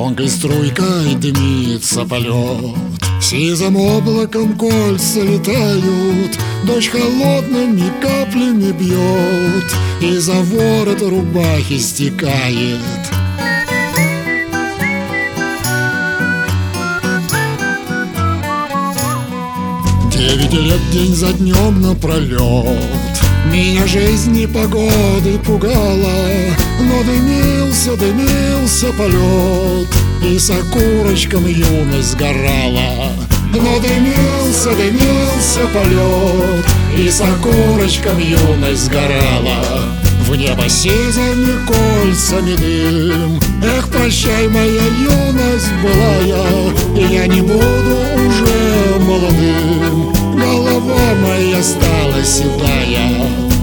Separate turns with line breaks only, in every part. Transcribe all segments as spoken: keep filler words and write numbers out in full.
Тонкой струйкой дымится полет, сизым облаком кольца летают, дождь холодными каплями бьет и за ворот рубахи стекает. Девять лет день за днем напролет меня жизнь непогоды пугала, но дымился, дымился полет, и с окурочком юность сгорала. Но дымился, дымился полет, и с окурочком юность сгорала. В небо сизыми кольцами дым. Эх, прощай, моя юность былая, и я не буду уже молодым. Голова моя стала седая.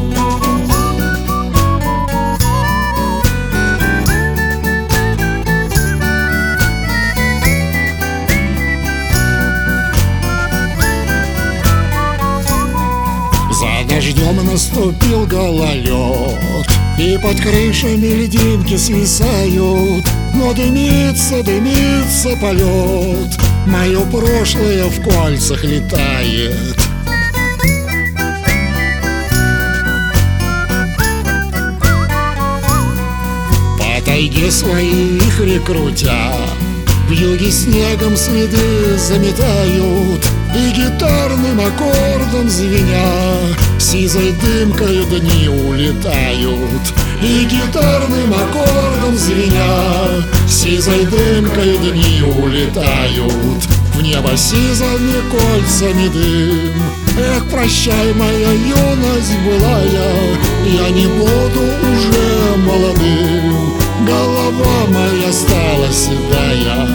За дождем наступил гололед, и под крышами льдинки свисают, но дымится, дымится полет, мое прошлое в кольцах летает. По тайге свои вихри крутя, вьюги снегом следы заметают, и гитарным аккордом звеня сизой дымкой дни улетают. И гитарным аккордом звеня сизой дымкой дни улетают. В небо сизыми кольцами дым. Эх, прощай, моя юность былая, я не буду уже молодым. Голова моя стала седая.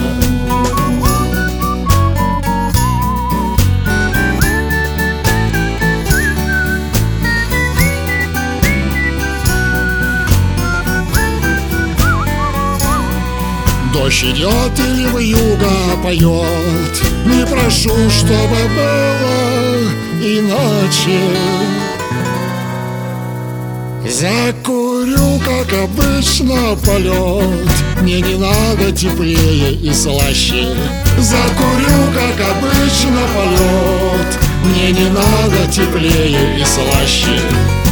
Дождь идет или вьюга поет, не прошу, чтобы было иначе. Закурю, как обычно, полет, мне не надо теплее и слаще. Закурю, как обычно, полет, мне не надо теплее и слаще.